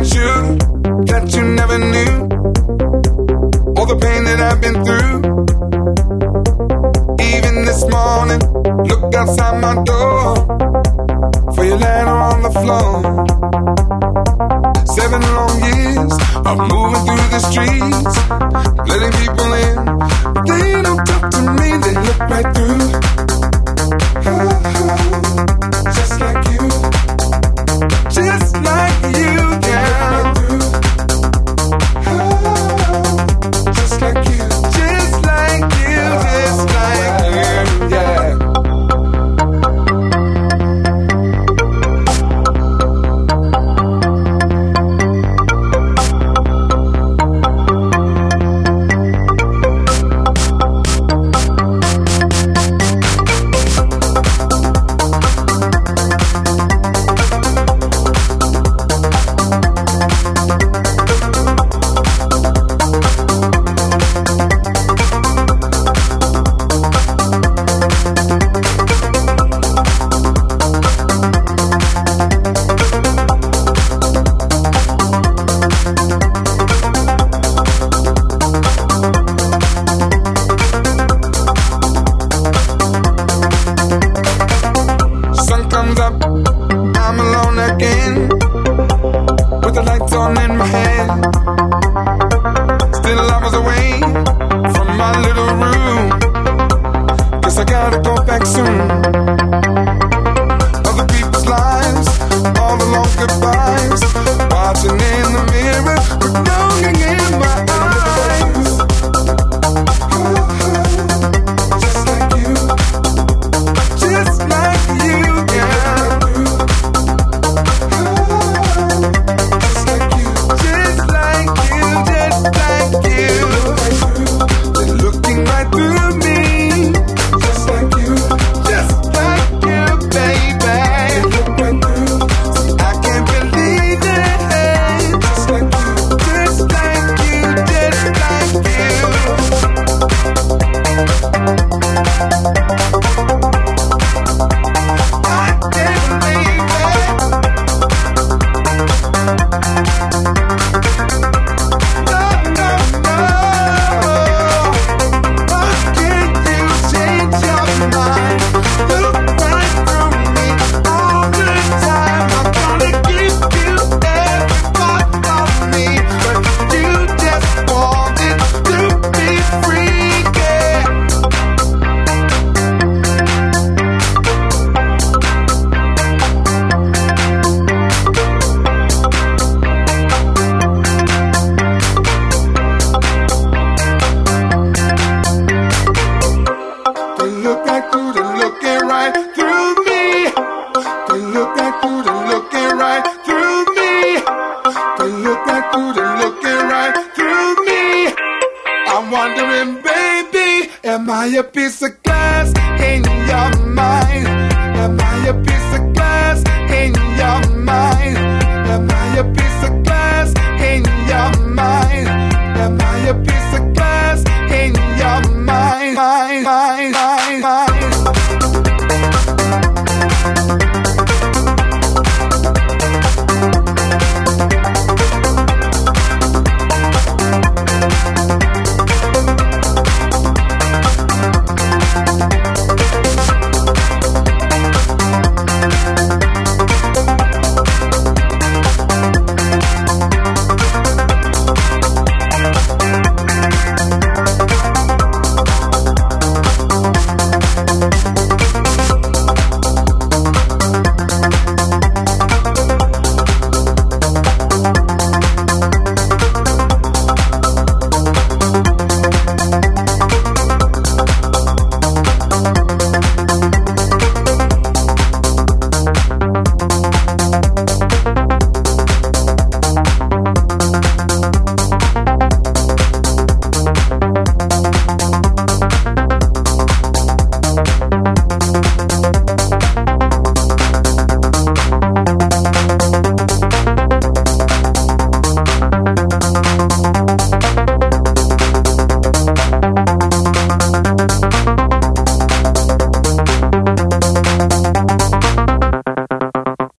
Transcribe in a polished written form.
about you that you never knew. All the pain that I've been through. Even this morning, look outside my door for your letter on the floor. 7 long years of moving through the streets, letting people in. They don't talk to me, they look right through. Just like you, just like you, yeah. Just like you, just like you, just like you, yeah. Am I a piece of